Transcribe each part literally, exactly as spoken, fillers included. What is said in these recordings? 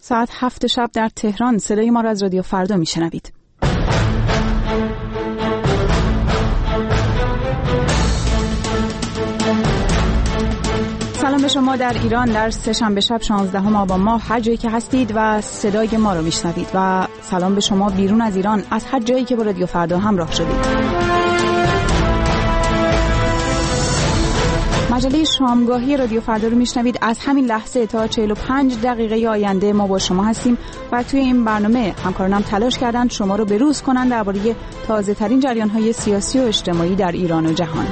ساعت هفت شب در تهران صدای ما را از رادیو فردا میشنوید. سلام به شما در ایران در سه‌شنبه شب شانزدهم آبان ماه، هر جایی که هستید و صدای ما رو میشنوید، و سلام به شما بیرون از ایران از هر جایی که با رادیو فردا همراه شدید. مجله شامگاهی رادیو فردا رو میشنوید. از همین لحظه تا چهل و پنج دقیقه آینده ما با شما هستیم و توی این برنامه همکارانم تلاش کردند شما رو به روز کنند درباره تازه ترین جریان های سیاسی و اجتماعی در ایران و جهان.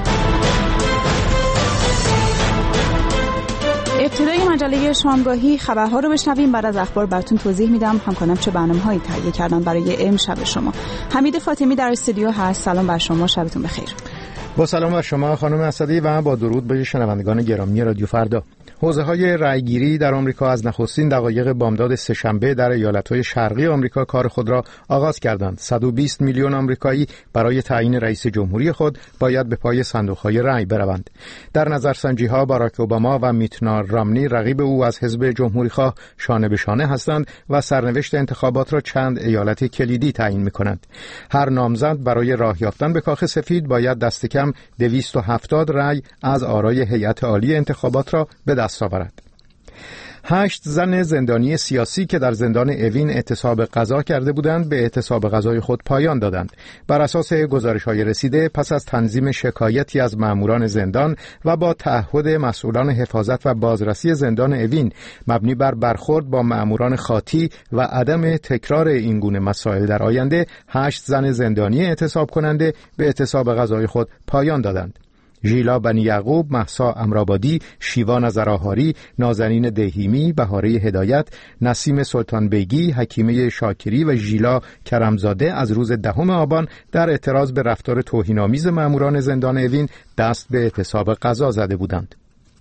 ابتدای مجله شامگاهی خبرها رو بشنویم، بعد از اخبار براتون توضیح میدم همکارانم چه برنامه‌هایی تهیه کردن برای امشب شما. حمید فاطمی در استودیو هست. سلام بر شما، شبتون بخیر. با سلام بر شما خانم اسدی و با درود به شنوندگان گرامی رادیو فردا. حوزه‌های رأیگیری در آمریکا از نخستین دقایق بامداد سه‌شنبه در ایالت‌های شرقی آمریکا کار خود را آغاز کردند. صد و بیست میلیون آمریکایی برای تعیین رئیس جمهوری خود باید به پای صندوق‌های رأی بروند. در نظرسنجی‌ها باراک اوباما و میت رامنی رقیب او از حزب جمهوری‌خواه شانه به شانه هستند و سرنوشت انتخابات را چند ایالت کلیدی تعیین می‌کنند. هر نامزد برای راه یافتن به کاخ سفید باید دست کم دویست و هفتاد رأی از آرای هیئت عالی انتخابات را به دست آورد. هشت زن زندانی سیاسی که در زندان اوین اعتصاب غذا کرده بودند به اعتصاب غذای خود پایان دادند. بر اساس گزارش‌های رسیده پس از تنظیم شکایتی از ماموران زندان و با تعهد مسئولان حفاظت و بازرسی زندان اوین مبنی بر برخورد با ماموران خاطی و عدم تکرار این گونه مسائل در آینده، هشت زن زندانی اعتصاب کننده به اعتصاب غذای خود پایان دادند. ژیلا بنی یعقوب، مهسا امرآبادی، شیوا نظرآهاری، نازنین دهیمی، بهاره هدایت، نسیم سلطان بیگی، حکیمه شاکری و ژیلا کرمزاده از روز دهم آبان در اعتراض به رفتار توهین‌آمیز ماموران زندان اوین دست به اعتصاب غذا زده بودند.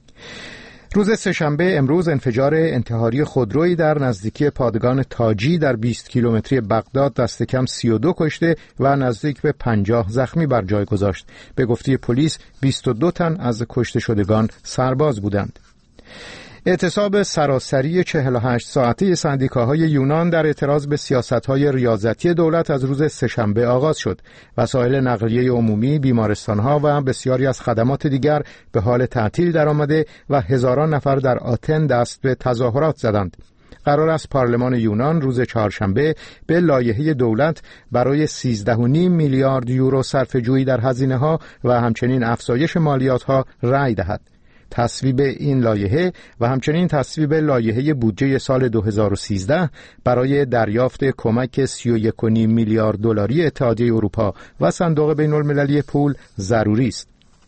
روز سه‌شنبه امروز انفجار انتحاری خودرویی در نزدیکی پادگان تاجی در بیست کیلومتری بغداد دست کم سی و دو کشته و نزدیک به پنجاه زخمی بر جای گذاشت. به گفته پلیس بیست و دو تن از کشته شدگان سرباز بودند. اعتصاب سراسری چهل و هشت ساعته سندیکاهای یونان در اعتراض به سیاست‌های ریاضتی دولت از روز سه‌شنبه آغاز شد. وسایل نقلیه عمومی، بیمارستان‌ها و بسیاری از خدمات دیگر به حال تعطیل درآمده و هزاران نفر در آتن دست به تظاهرات زدند. قرار است پارلمان یونان روز چهارشنبه به لایحه دولت برای سیزده و نیم میلیارد یورو صرفه‌جویی در هزینه‌ها و همچنین افزایش مالیات‌ها رأی دهد. تصویب این لایحه و همچنین تصویب لایحه بودجه سال دو هزار و سیزده برای دریافت کمک سی و یک و نیم میلیارد دلاری اتحادیه اروپا و صندوق بین‌المللی پول ضروری است.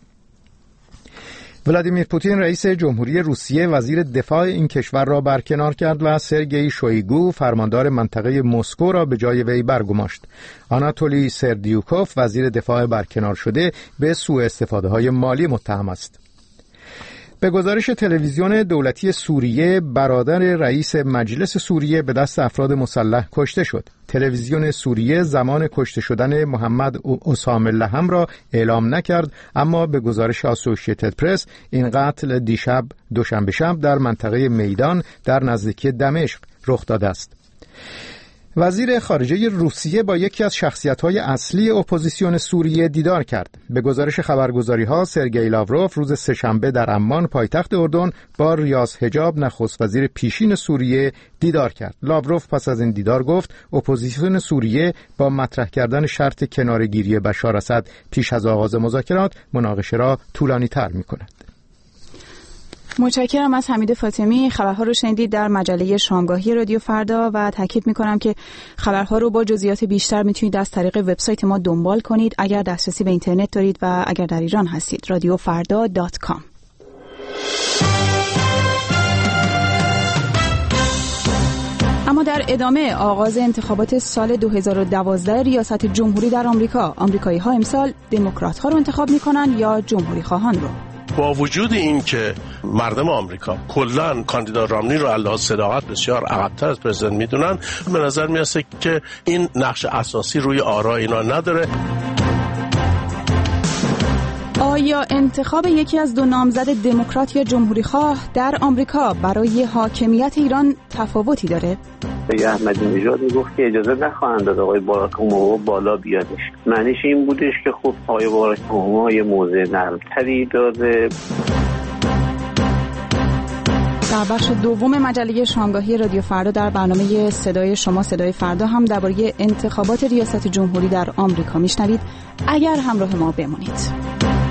ولادیمیر پوتین رئیس جمهوری روسیه وزیر دفاع این کشور را برکنار کرد و سرگئی شویگو فرماندار منطقه مسکو را به جای وی برگماشت. آناتولی سردیوکوف وزیر دفاع برکنار شده به سوء استفاده های مالی متهم است. به گزارش تلویزیون دولتی سوریه، برادر رئیس مجلس سوریه به دست افراد مسلح کشته شد. تلویزیون سوریه زمان کشته شدن محمد اسامه لهم را اعلام نکرد، اما به گزارش اسوسییتد پرس این قتل دیشب دوشنبه شب در منطقه میدان در نزدیکی دمشق رخ داده است. وزیر خارجه روسیه با یکی از شخصیت‌های اصلی اپوزیسیون سوریه دیدار کرد. به گزارش خبرگزاری‌ها سرگئی لاوروف روز سه‌شنبه در عمان پایتخت اردن با ریاض حجاب نخست وزیر پیشین سوریه دیدار کرد. لاوروف پس از این دیدار گفت اپوزیسیون سوریه با مطرح کردن شرط کناره‌گیری بشار اسد پیش از آغاز مذاکرات مناقشه را طولانی‌تر می‌کند. متشکرم از حمید فاطمی. خبرها رو شنیدید در مجله شامگاهی رادیو فردا و تاکید می‌کنم که خبرها رو با جزئیات بیشتر میتونید از طریق وبسایت ما دنبال کنید اگر دسترسی به اینترنت دارید و اگر در ایران هستید. رادیو فردا دات کام. اما در ادامه آغاز انتخابات سال دو هزار و دوازده ریاست جمهوری در آمریکا، آمریکایی‌ها امسال دموکرات‌ها رو انتخاب می‌کنن یا جمهوری‌خواهان رو؟ با وجود این که مردم آمریکا کلاً کاندیدا رامنی رو علاوه صداقت بسیار عقب‌تر از پرزیدنت میدونن، به نظر میاد که این نقش اساسی روی آرای اینا نداره. آیا انتخاب یکی از دو نامزد دموکرات یا جمهوری‌خواه در آمریکا برای حاکمیت ایران تفاوتی داره؟ آقای احمدی نژاد میگفت که اجازه نخواهند داد آقای باراک اوباما بالا بیادش. معنیش این بودش که خب آقای باراک اوباما یه موضع نرمتری داده. در بخش دوم مجله شامگاهی رادیو فردا در برنامه صدای شما صدای فردا هم درباره انتخابات ریاست جمهوری در آمریکا میشنوید. اگر همراه ما بمونید.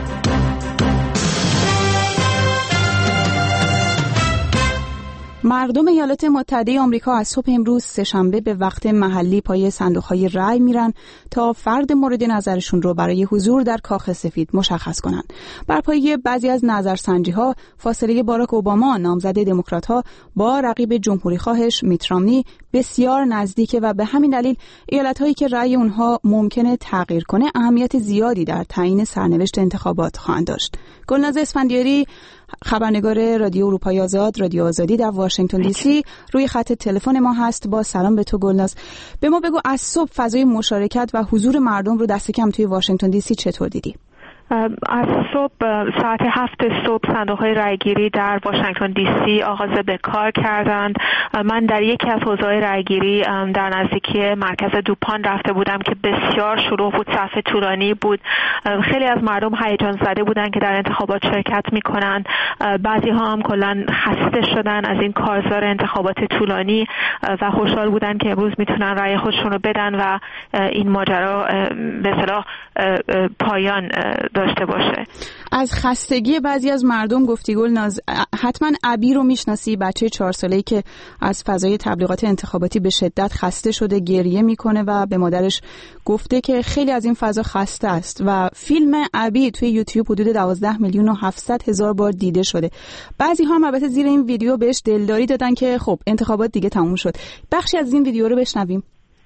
مردم ایالات متحده آمریکا از صبح امروز سه‌شنبه به وقت محلی پای صندوق‌های رای میرن تا فرد مورد نظرشون رو برای حضور در کاخ سفید مشخص کنن. بر پایه بعضی از نظرسنجی‌ها فاصله باراک اوباما نامزد دموکرات‌ها با رقیب جمهوری‌خواهش میت رامنی بسیار نزدیکه و به همین دلیل ایالت‌هایی که رأی اونها ممکنه تغییر کنه اهمیت زیادی در تعیین سرنوشت انتخابات خواهند داشت. گلناز اسفندیاری، خبرنگار رادیو اروپای آزاد، رادیو آزادی در واشنگتن دی سی روی خط تلفن ما هست. با سلام به تو گلناز. به ما بگو از صبح فضای مشارکت و حضور مردم رو دست کم توی واشنگتن دی سی چطور دیدی؟ از صبح ساعت هفت صبح صندوق‌های رایگیری در واشنگتن دی سی آغاز به کار کردند. من در یکی از حوزه‌های رایگیری در نزدیکی مرکز دوپان رفته بودم که بسیار شلوغ بود، صف طولانی بود. خیلی از مردم هیجان زده بودند که در انتخابات شرکت می‌کنند. بعضی‌ها هم کلاً خسته شدن از این کارزار انتخابات طولانی و خوشحال بودند که امروز میتونن رای خودشون رو بدن و این ماجرا به اصطلاح پایان داشته باشه. از خستگی بعضی از مردم گفتی گلناز. حتما ابی رو میشناسی، بچه چهار ساله‌ای که از فضای تبلیغات انتخاباتی به شدت خسته شده، گریه میکنه و به مادرش گفته که خیلی از این فضا خسته است و فیلم ابی توی یوتیوب حدود دوازده میلیون و هفتصد هزار بار دیده شده. بعضی ها هم البته زیر این ویدیو بهش دلداری دادن که خب انتخابات دیگه تموم شد. بخشی از این ویدیو رو بشنویم.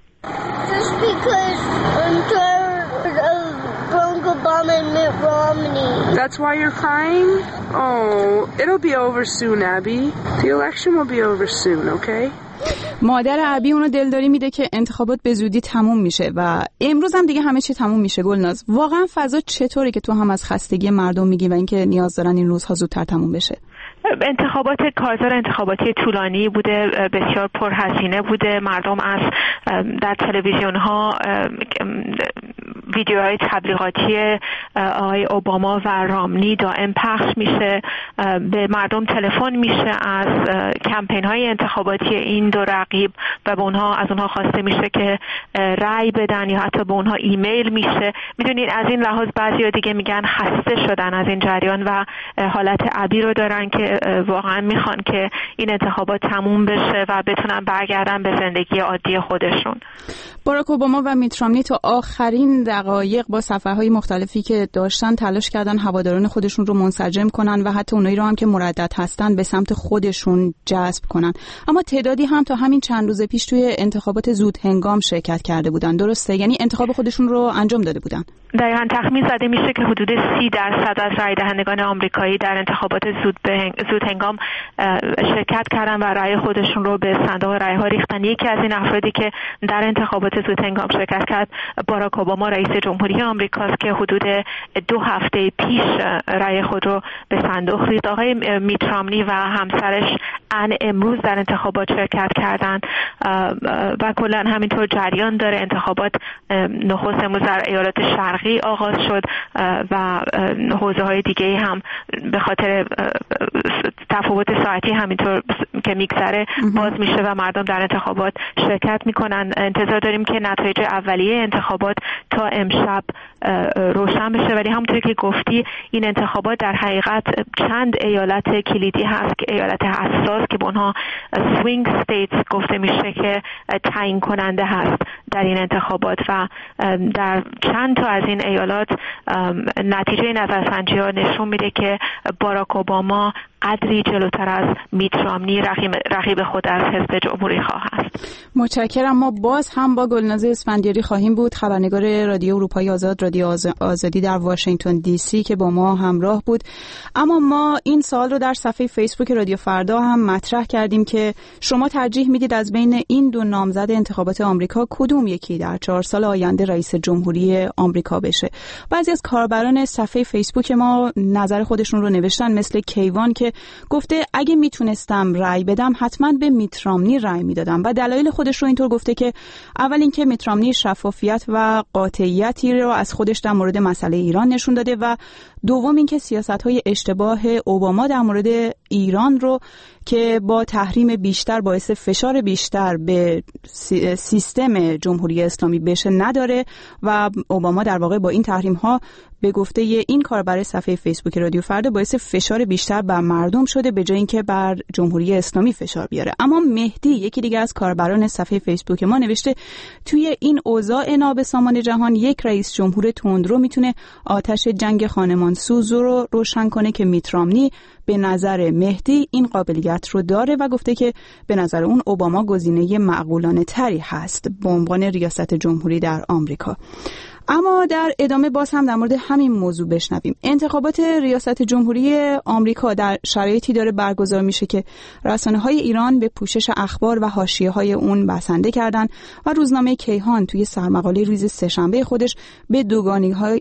Obama and Mitt Romney. That's why you're crying? Oh, it'll be over soon, Abby. The election will be over soon, okay? مادر ابی اونو دلداری میده که انتخابات به زودی تموم میشه و امروز هم دیگه همه چی تموم میشه. گلناز، واقعا فضا چطوره که تو هم از خستگی مردم میگی و اینکه نیاز دارن این روزها زودتر تموم بشه؟ انتخابات کارزار انتخاباتی طولانی بوده، بسیار پرهزینه بوده. مردم از در تلویزیون ها ویدیوهای تبلیغاتی آقای اوباما و رامنی دائم پخش میشه، به مردم تلفن میشه از کمپین های انتخاباتی این دو رقیب و به اونها از اونها خواسته میشه که رأی بدن یا حتی به اونها ایمیل میشه. میدونید از این لحاظ بعضیا دیگه میگن خسته شدن از این جریان و حالت ابی رو دارن که واقعا میخوان که این انتخابات تموم بشه و بتونن برگردن به زندگی عادی خودشون. باراک اوباما و میت رامنی تا آخرین دقایق با سفرهای مختلفی که داشتن تلاش کردن هواداران خودشون رو منسجم کنن و حتی اونایی رو هم که مردد هستن به سمت خودشون جذب کنن. اما تعدادی هم تا همین چند روز پیش توی انتخابات زود هنگام شرکت کرده بودن. درسته؟ یعنی انتخاب خودشون رو انجام داده بودن. دقیقاً تخمین زده میشه که حدود سی درصد از رای دهندگان آمریکایی در انتخابات زود به زود هنگام شرکت کردن و رای خودشون رو به صندوق رای ها ریختن. یکی از این افرادی که در انتخابات زود هنگام شرکت کرد باراک اوباما رئیس جمهوری آمریکاست که حدود دو هفته پیش رای خود رو به صندوق ریخت. آقای میت رامنی و همسرش ان امروز در انتخابات شرکت کردند و کلا همینطور جریان داره. انتخابات نخست امروز در ایالات شرقی آغاز شد و حوزه‌های دیگه هم به خاطر تفاوت ساعتی همینطور که میگذره باز میشه و مردم در انتخابات شرکت میکنن. انتظار داریم که نتایج اولیه انتخابات تا امشب روشن بشه، ولی همونطور که گفتی این انتخابات در حقیقت چند ایالت کلیدی هست که ایالت حساس که به اونها سوینگ استیتس گفته میشه که تعیین کننده هست در این انتخابات و در چند تا از این ایالات نتیجه نظرسنجی‌ها نشون میده که باراک اوباما قدری جلوتر از میت رامنی رقیب خود از حزب جمهوری خواه است. متشکرم. ما باز هم با گلناز اسفندیاری خواهیم بود، خبرنگار رادیو اروپای آزاد، رادیو آزادی در واشنگتن دی سی که با ما همراه بود. اما ما این سوال رو در صفحه فیسبوک رادیو فردا هم مطرح کردیم که شما ترجیح میدید از بین این دو نامزد انتخابات آمریکا کدوم کدوم یکی در چهار سال آینده رئیس جمهوری آمریکا بشه. بعضی از کاربران صفحه فیسبوک ما نظر خودشون رو نوشتن، مثل کیوان که گفته اگه میتونستم رأی بدم حتما به میت رامنی رأی میدادم و دلایل خودش رو اینطور گفته که اول اینکه میت رامنی شفافیت و قاطعیتی رو از خودش در مورد مسئله ایران نشون داده و دوم اینکه سیاست‌های اشتباه اوباما در مورد ایران رو که با تحریم بیشتر باعث فشار بیشتر به سیستم جمهوری اسلامی بشه نداره و اوباما در واقع با این تحریم‌ها به گفته این کاربر صفحه فیسبوک رادیو فردا باعث فشار بیشتر بر مردم شده به جای اینکه بر جمهوری اسلامی فشار بیاره. اما مهدی یکی دیگه از کاربران صفحه فیسبوک ما نوشته توی این اوضاع نابسامان جهان یک رئیس جمهور تندرو میتونه آتش جنگ خانمانسوز رو روشن کنه که میت رامنی به نظر مهدی این قابلیت رو داره و گفته که به نظر اون اوباما گزینه معقولانه تری هست به عنوان ریاست جمهوری در آمریکا. اما در ادامه باز هم در مورد همین موضوع بشنویم. انتخابات ریاست جمهوری آمریکا در شرایطی داره برگزار میشه که رسانه‌های ایران به پوشش اخبار و حاشیه‌های اون بسنده کردن و روزنامه کیهان توی سرمقاله روز سه‌شنبه خودش به دوگانی‌های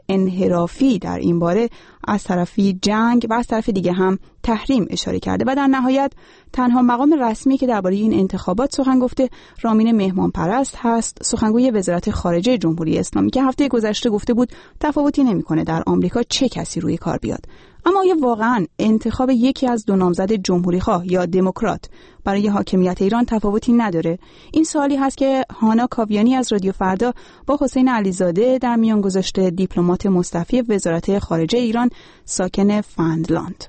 انحرافی در این باره از طرفی جنگ و از طرف دیگه هم تحریم اشاره کرده و در نهایت تنها مقام رسمی که درباره این انتخابات سخن گفته رامین مهمان پرست هست، سخنگوی وزارت خارجه جمهوری اسلامی که هفته گذشته گفته بود تفاوتی نمی‌کنه در آمریکا چه کسی روی کار بیاد. اما آیا واقعاً انتخاب یکی از دو نامزد جمهوری‌خواه یا دموکرات برای حاکمیت ایران تفاوتی نداره؟ این سوالی هست که هانا کاویانی از رادیو فردا با حسین علیزاده در میان گذاشته، دیپلمات مستعفی وزارت خارجه ایران ساکن فنلاند.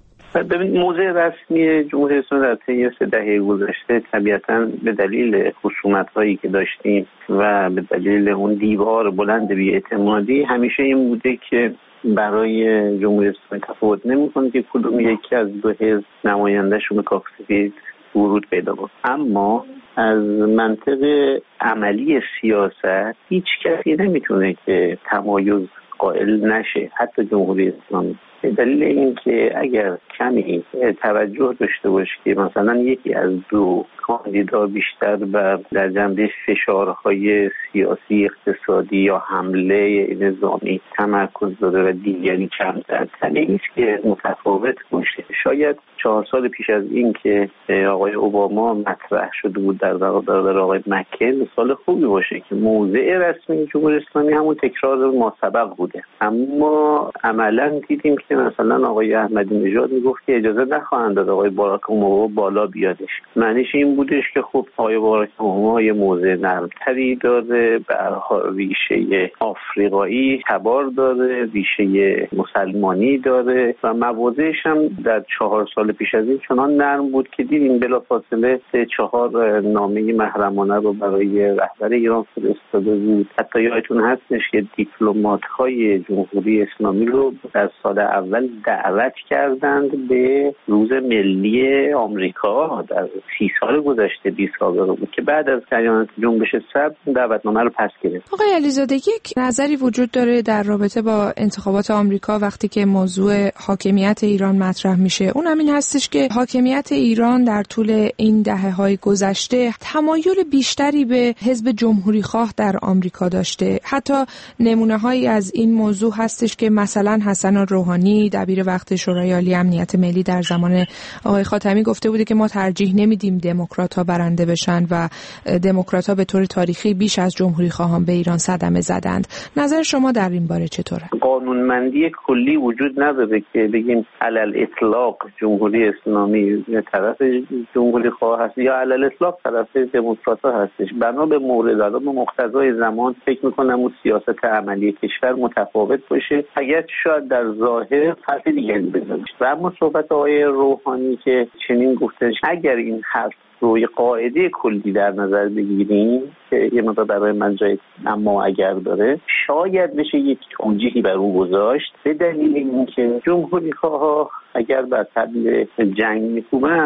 ببین موضع رسمی جمهوری اسلامی در طی سه دهه گذشته طبیعتاً به دلیل خصومت‌هایی که داشتیم و به دلیل اون دیوار بلند بی‌اعتمادی همیشه این بوده که برای جمهوری اسلامی تفاوت نمی‌کنه که کدوم یکی از دو حزب نماینده‌شون به کاخ سفید ورود پیدا کنه. اما از منطق عملی سیاست هیچ کسی نمیتونه که تمایز قائل نشه، حتی جمهوری اسلامی. به دلیل اینکه اگر کمی توجه داشته باشه که مثلا یکی از دو کاندیدا بیشتر بر در جنبه فشارهای سیاسی، اقتصادی یا حمله نظامی تمرکز داره و دیگری کمتر، طبیعی است که متفاوت باشه. شاید چهار سال پیش از این که آقای اوباما مطرح شده بود در برابر آقای مکن مثال خوبی باشه که موضع رسمی جمهوری اسلامی همون تکرار ماسبق بوده، اما عملا دیدیم که مثلا آقای احمدی نژاد میگفت که اجازه نخواهند داد آقای باراک اوباما بالا بیادش. معنیش این بودش که خب آقای باراک اوباما یه موضع نرمتری داره، به ریشه آفریقایی تبار داره، ریشه مسلمانی داره و مواضعش هم در چهار سال پیش از این چنان نرم بود که دیدیم بلافاصله سه چهار نامه محرمانه رو برای رهبر ایران فرستاده بود. حتی یادتون هستش که دیپلمات‌های جمهوری اسلامی رو در سال اول دعوت کردند به روز ملی آمریکا در سی سال گذشته بیست سال بود که بعد از جریان جنبش سبز دعوتنامه رو پس گرفت. آقای علیزاده، یک نظری وجود داره در رابطه با انتخابات آمریکا وقتی که موضوع حاکمیت ایران مطرح میشه، اون همین هستش که حاکمیت ایران در طول این دهه‌های گذشته تمایل بیشتری به حزب جمهوری خواه در آمریکا داشته. حتی نمونه‌هایی از این موضوع هستش که مثلا حسن روحانی دبیر وقت شورای عالی امنیت ملی در زمان آقای خاتمی گفته بوده که ما ترجیح نمیدیم دموکرات‌ها برنده بشن و دموکرات‌ها به طور تاریخی بیش از جمهوری خواهان به ایران صدمه زدند. نظر شما در این باره چطوره؟ قانونمندی کلی وجود نداره که بگیم علل اطلاق جمهوری اسلامی طرف جمهوری خواه هست یا علل اطلاق طرف دموکرات‌ها هستش. بنا به مورد و به مقتضای زمان فکر می‌کنم اون سیاست عملی کشور متفاوت باشه، اگر شاید در ظاهر فرق دیگری بزنه. و اما صحبت آقای روحانی که چنین گفتش، اگر این حرف روی قاعده کلی در نظر بگیریم که یه مقدار برای من جای اما اگر داره، شاید بشه یک توجیهی بر اون گذاشت به دلیل اینکه جمهوری خواه اگر بر طبیل جنگ می‌کوبند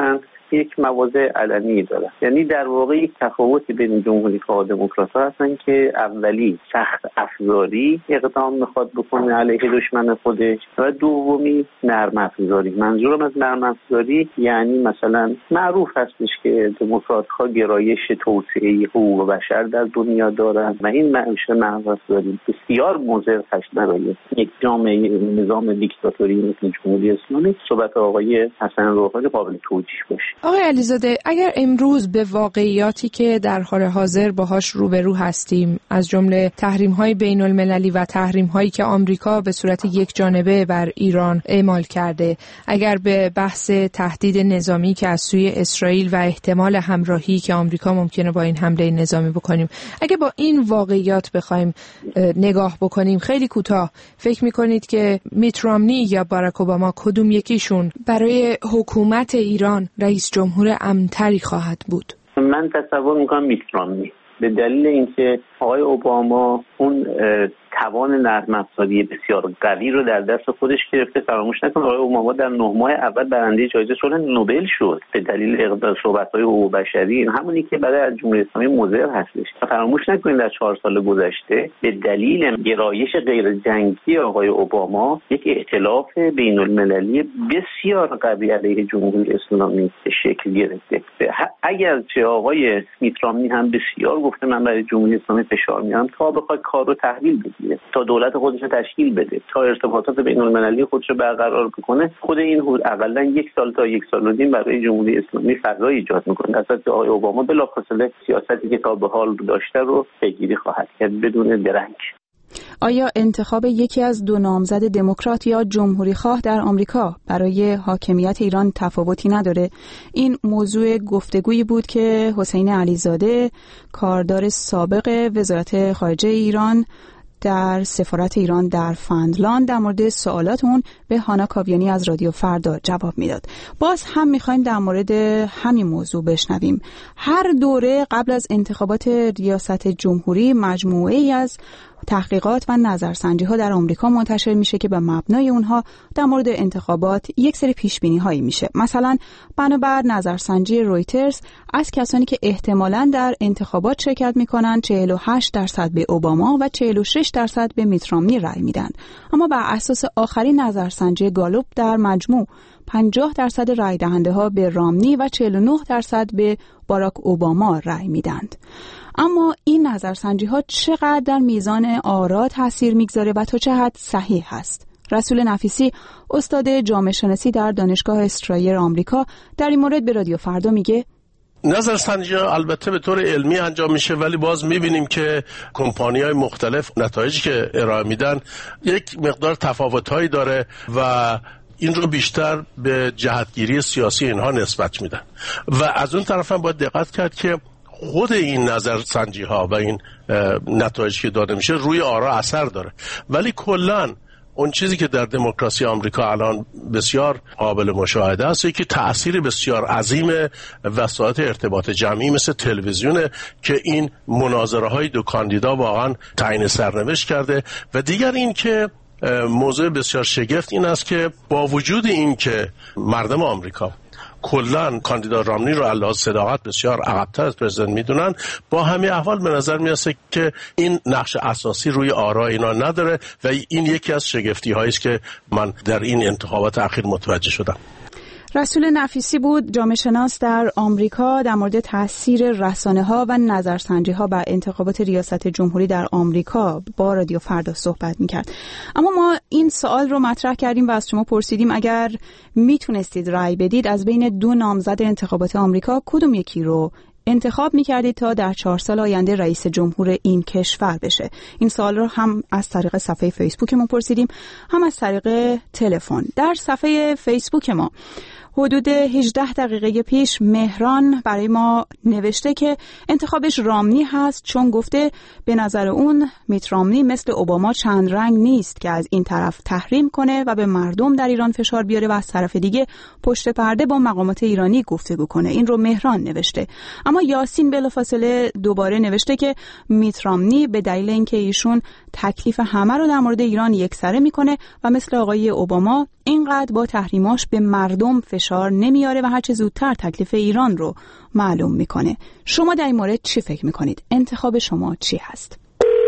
یک مواضع علنی دارن. یعنی در واقع یک تفاوتی بین جمهوری‌خواه و دموکرات‌ها هستن که اولی سخت افزاری اقدام میخواد بکنه علیه دشمن خودش و دومی نرم افزاری. منظورم از نرم افزاری یعنی مثلا معروف هستش که دموکرات‌ها گرایش توسعه حقوق بشر در دنیا دارن و این معیشه نرم افزاری بسیار مضر هست برای یک جامعه نظام دیکتاتوری مثل جمهوری اسلامی. صحبت آقای حسن روحانی قابل توجیه باشه. آقای علیزاده، اگر امروز به واقعیاتی که در حال حاضر باهاش روبرو هستیم، از جمله تحریم‌های بین‌المللی و تحریم‌هایی که آمریکا به صورت یک جانبه بر ایران اعمال کرده، اگر به بحث تهدید نظامی که از سوی اسرائیل و احتمال همراهی که آمریکا ممکنه با این حمله نظامی بکنیم، اگه با این واقعیات بخوایم نگاه بکنیم خیلی کوتاه، فکر می‌کنید که میت رامنی یا باراک اوباما کدوم یکیشون برای حکومت ایران رئیس جمهور امن‌تری خواهد بود؟ من تصور می‌کنم میت رامنی، به دلیل اینکه آقای اوباما اون توان نرم افزاری بسیار قوی رو در دست خودش گرفته. فراموش نکن آقای اوباما در نه ماه اول برنده جایزه صلح نوبل شد به دلیل اقدام صحبت‌های حقوق بشری، همونی که برای جمهوری اسلامی مضر هستش. فراموش نکنید در چهار سال گذشته به دلیل گرایش غیر جنگی آقای اوباما یک ائتلاف بین‌المللی بسیار قوی علیه جمهوری اسلامی شکل گرفته. اگر چه آقای میت رامنی هم بسیار گفته من برای جمهوری اسلامی فشار میارم تا بخواد کار رو تحویل بگیره، تا دولت خودش رو تشکیل بده، تا ارتباطات بین‌المللی خودش رو برقرار بکنه، خود این حداقل یک سال تا یک سال و نیم برای جمهوری اسلامی فضا ایجاد میکنه. اصلا آقای اوباما بلافاصله سیاستی که تا به حال داشته رو پیگیری خواهد کرد بدون درنگ. آیا انتخاب یکی از دو نامزد دموکرات یا جمهوری خواه در آمریکا برای حاکمیت ایران تفاوتی نداره؟ این موضوع گفتگویی بود که حسین علیزاده، کاردار سابق وزارت خارجه ایران در سفارت ایران در فنلاند، در مورد سوالات اون به هانا کاویانی از رادیو فردا جواب میداد. باز هم میخوایم در مورد همین موضوع بشنویم. هر دوره قبل از انتخابات ریاست جمهوری مجموعه‌ای از تحقیقات و نظرسنجی ها در آمریکا منتشر میشه که به مبنای اونها در مورد انتخابات یک سری پیش بینی هایی میشه. مثلا بنابر نظرسنجی رویترز از کسانی که احتمالاً در انتخابات شرکت میکنن چهل و هشت درصد به اوباما و چهل و شش درصد به میت رامنی رأی میدن، اما بر اساس آخرین نظرسنجی گالوپ در مجموع پنجاه درصد رأی دهنده ها به رامنی و چهل و نه درصد به باراک اوباما رأی میدند. اما این نظرسنجی ها چقدر در میزان آرا تاثیر میگذاره و تا چه حد صحیح هست؟ رسول نفیسی، استاد جامعه شناسی در دانشگاه استرایر آمریکا، در این مورد به رادیو فردا میگه نظرسنجی ها البته به طور علمی انجام میشه، ولی باز میبینیم که کمپانی‌های مختلف نتایجی که ارائه میدن یک مقدار تفاوت‌هایی داره و این رو بیشتر به جهتگیری سیاسی اینها نسبت میدن. و از اون طرف هم باید دقت کرد که خود این نظرسنجی ها و این نتایجی که داده میشه روی آرا اثر داره، ولی کلاً اون چیزی که در دموکراسی آمریکا الان بسیار قابل مشاهده است که تأثیر بسیار عظیم وسایل ارتباط جمعی مثل تلویزیونه که این مناظره های دو کاندیدا واقعا تعیین سرنوشت کرده. و دیگر این که موضوع بسیار شگفت این است که با وجود این که مردم آمریکا کلن کاندیدا رامنی رو علاوه صداقت بسیار عقب‌تر از پرزیدنت میدونن، با همین احوال به نظر میاد که این نقش اساسی روی آرا اینا نداره و این یکی از شگفتی هایی است که من در این انتخابات اخیر متوجه شدم. رسول نفیسی بود، جامعه شناس در آمریکا، در مورد تاثیر رسانه‌ها و نظرسنجی‌ها بر انتخابات ریاست جمهوری در آمریکا با رادیو فردا صحبت می‌کرد. اما ما این سوال رو مطرح کردیم و از شما پرسیدیم اگر میتونستید رأی بدید از بین دو نامزد انتخابات آمریکا کدوم یکی رو انتخاب می‌کردید تا در چهار سال آینده رئیس جمهور این کشور بشه؟ این سوال رو هم از طریق صفحه فیسبوکمون پرسیدیم، هم از طریق تلفن. در صفحه فیسبوک ما حدود هجده دقیقه پیش مهران برای ما نوشته که انتخابش رامنی هست، چون گفته به نظر اون میت رامنی مثل اوباما چند رنگ نیست که از این طرف تحریم کنه و به مردم در ایران فشار بیاره و از طرف دیگه پشت پرده با مقامات ایرانی گفتگو کنه. این رو مهران نوشته. اما یاسین بلافاصله دوباره نوشته که میت رامنی به دلیل اینکه ایشون تکلیف همه رو در مورد ایران یکسره میکنه و مثل آقای اوباما اینقدر با تحریماش به مردم فشار نمیاره و هرچه زودتر تکلیف ایران رو معلوم میکنه. شما در این مورد چی فکر میکنید؟ انتخاب شما چی هست؟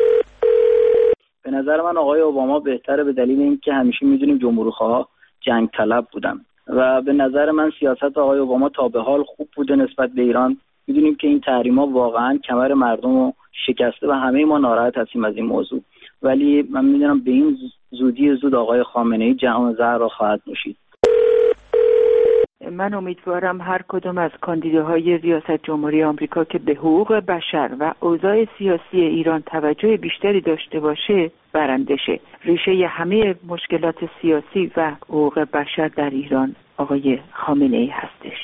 به نظر من آقای اوباما بهتره، به دلیل اینکه همیشه میدونیم جمهوری‌خواه جنگ طلب بودن و به نظر من سیاست آقای اوباما تا به حال خوب بوده نسبت به ایران. میدونیم که این تحریم‌ها واقعا کمر مردم رو شکسته و همه ما ناراحت هستیم از این موضوع، ولی من میدونم به این زودی زود آقای خامنه‌ای جهان زهر را خواهد نوشید. من امیدوارم هر کدوم از کاندیداهای ریاست جمهوری آمریکا که به حقوق بشر و اوضاع سیاسی ایران توجه بیشتری داشته باشه برنده شه. ریشه همه مشکلات سیاسی و حقوق بشر در ایران آقای خامنه‌ای هستش.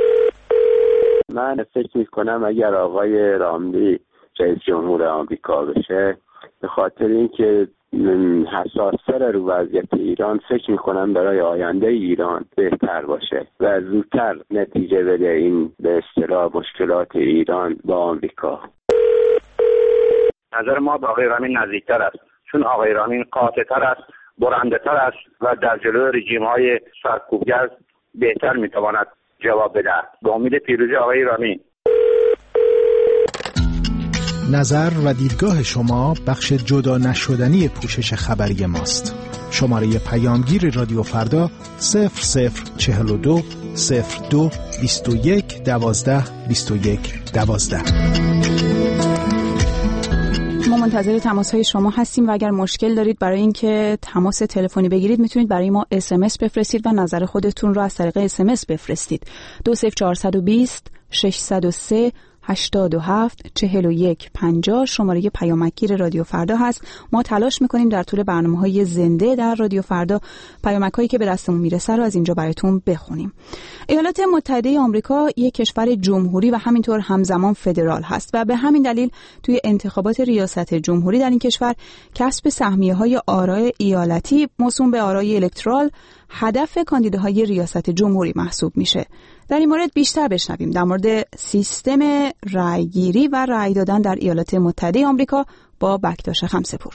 من فکر می‌کنم اگر آقای رامنی رئیس جمهور آمریکا بشه، به خاطر اینکه حساس‌تر رو وضعیت ایران، فکر می‌کنم برای آینده ایران بهتر باشه و زودتر نتیجه بده این به اصطلاح مشکلات ایران با آمریکا. نظر ما به آقای رامین نزدیکتر است، چون آقای رامین قاطع‌تر است، برنده‌تر است و در جلوی رژیم‌های سرکوبگر بهتر می‌تواند جواب بدهد. با امید پیروزی آقای رامین. نظر و دیدگاه شما بخش جدا نشدنی پوشش خبری ماست. شماره پیامگیر رادیو فردا صفر صفر چهل و دو صفر دو بیست و یک دوازده بیست و یک دوازده. ما منتظر تماس های شما هستیم و اگر مشکل دارید برای اینکه تماس تلفنی بگیرید میتونید برای ما اس ام اس بفرستید و نظر خودتون رو از طریق اس ام اس بفرستید. دو صفر چهارصد و بیست ششصد و سه هشتاد و هفت چهل و یک پنجاه شماره پیامکگیر رادیو فردا هست. ما تلاش میکنیم در طول برنامه‌های زنده در رادیو فردا پیامک‌هایی که به دستمون میرسه رو از اینجا براتون بخونیم. ایالات متحده آمریکا یک کشور جمهوری و همینطور همزمان فدرال هست و به همین دلیل توی انتخابات ریاست جمهوری در این کشور کسب سهمیه‌های آرای ایالتی موسوم به آرای الکترال هدف کاندیداهای ریاست جمهوری محسوب میشه. در این مورد بیشتر بشنویم در مورد سیستم رأیگیری و رأی دادن در ایالات متحده آمریکا با بکتاش خمسپور.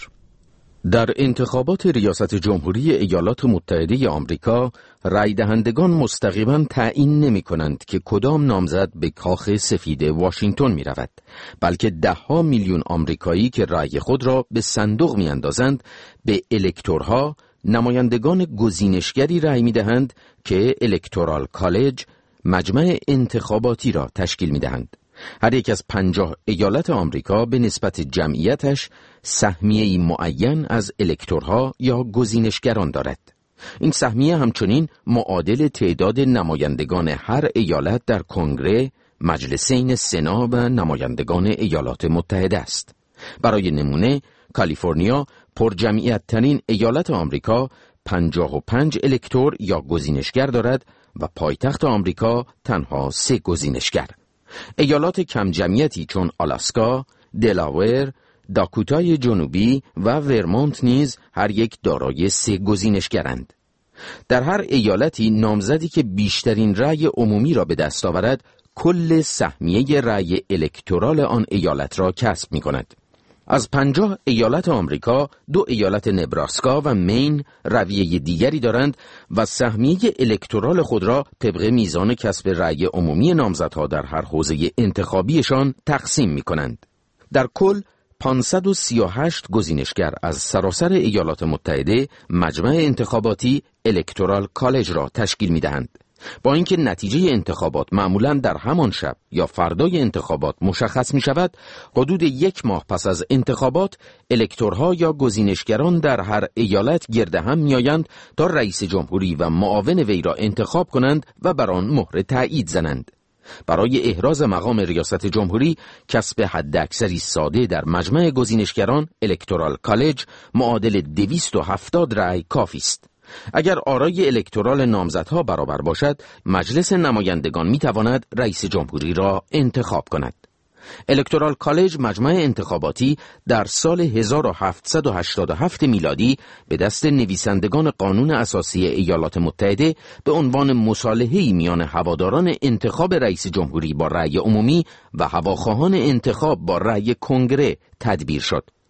در انتخابات ریاست جمهوری ایالات متحده آمریکا رأی دهندگان مستقیما تعیین نمی کنند که کدام نامزد به کاخ سفید واشنگتن می رود، بلکه ده ها میلیون آمریکایی که رأی خود را به صندوق می اندازند به الکتورها، نمایندگان گزینشگری رأی می دهند که الکتورال کالج، مجمع انتخاباتی را تشکیل می دهند. هر یک از پنجاه ایالت آمریکا به نسبت جمعیتش سهمیه‌ای معین از الکتورها یا گزینشگران دارد. این سهمیه همچنین معادل تعداد نمایندگان هر ایالت در کنگره، مجلسین سنا و نمایندگان ایالات متحده است. برای نمونه، کالیفرنیا پرجمعیت ترین ایالت آمریکا پنجاه و پنج الکتور یا گزینشگر دارد و پایتخت آمریکا تنها سه گزینشگر. ایالات کم جمعیتی چون آلاسکا، دلاور، داکوتای جنوبی و ورمونت نیز هر یک دارای سه گزینشگرند. در هر ایالتی نامزدی که بیشترین رأی عمومی را به دست آورد کل سهمیه رأی الکتورال آن ایالت را کسب می کند. از پنجاه ایالت آمریکا دو ایالت نبراسکا و مین رویه دیگری دارند و سهمیه الکتورال خود را طبق میزان کسب رأی عمومی نامزدها در هر حوزه انتخابیشان تقسیم می کنند. در کل پانصد و سی و هشت گزینشگر از سراسر ایالات متحده مجمع انتخاباتی الکتورال کالج را تشکیل می دهند. با اینکه نتیجه انتخابات معمولاً در همان شب یا فردای انتخابات مشخص می شود، حدود یک ماه پس از انتخابات الکتورها یا گزینشگران در هر ایالت گرد هم می آیند تا رئیس جمهوری و معاون وی را انتخاب کنند و بر آن مهر تایید زنند. برای احراز مقام ریاست جمهوری کسب حداکثری ساده در مجمع گزینشگران الکتورال کالج معادل دویست و هفتاد رأی کافی است. اگر آرای الکتورال نامزدها برابر باشد، مجلس نمایندگان می تواند رئیس جمهوری را انتخاب کند. الکتورال کالج مجمع انتخاباتی در سال هزار و هفتصد و هشتاد و هفت میلادی به دست نویسندگان قانون اساسی ایالات متحده به عنوان مصالحه‌ای میان هواداران انتخاب رئیس جمهوری با رأی عمومی و هواخواهان انتخاب با رأی کنگره تدبیر شد.